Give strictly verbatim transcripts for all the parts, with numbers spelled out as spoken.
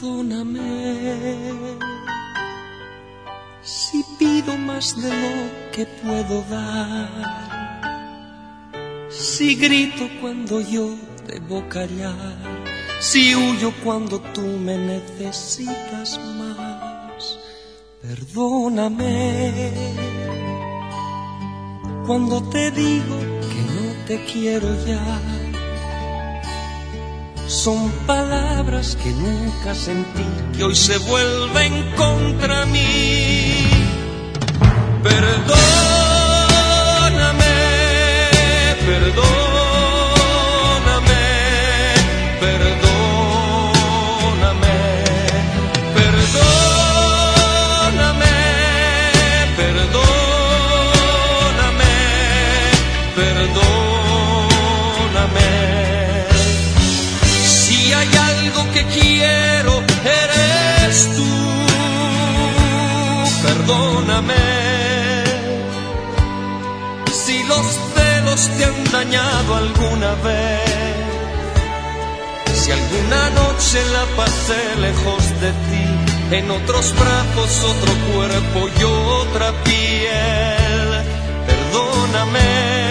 Perdóname si pido más de lo que puedo dar, si grito cuando yo debo callar, si huyo cuando tú me necesitas más. Perdóname cuando te digo que no te quiero ya. Son palabras que nunca sentí, que hoy se vuelven contra mí. Perdóname, perdóname, perdóname, perdóname, perdóname, perdóname. Si hay algo que quiero, eres tú. Perdóname si los celos te han dañado alguna vez, si alguna noche la pasé lejos de ti, en otros brazos, otro cuerpo y otra piel. Perdóname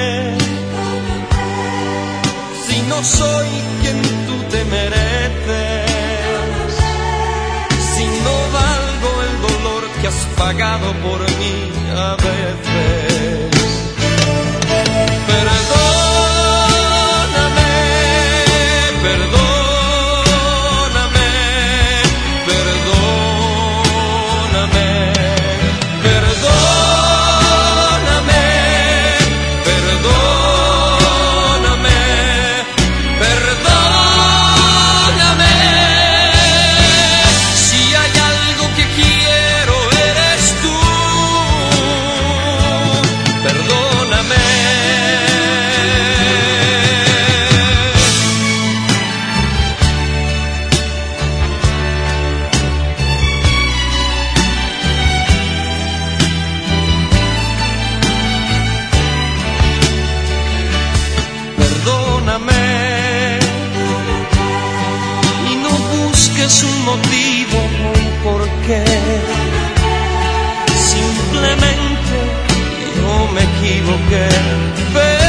si no soy quien tú te mereces, si no valgo el dolor que has pagado por mí a veces. Perdóname, perdóname, perdóname, perdóname, perdóname, perdóname. Si hay algo que quiero, eres tú. Perdóname. Perdóname y no busques un motivo o un porqué. Simplemente yo me equivoqué.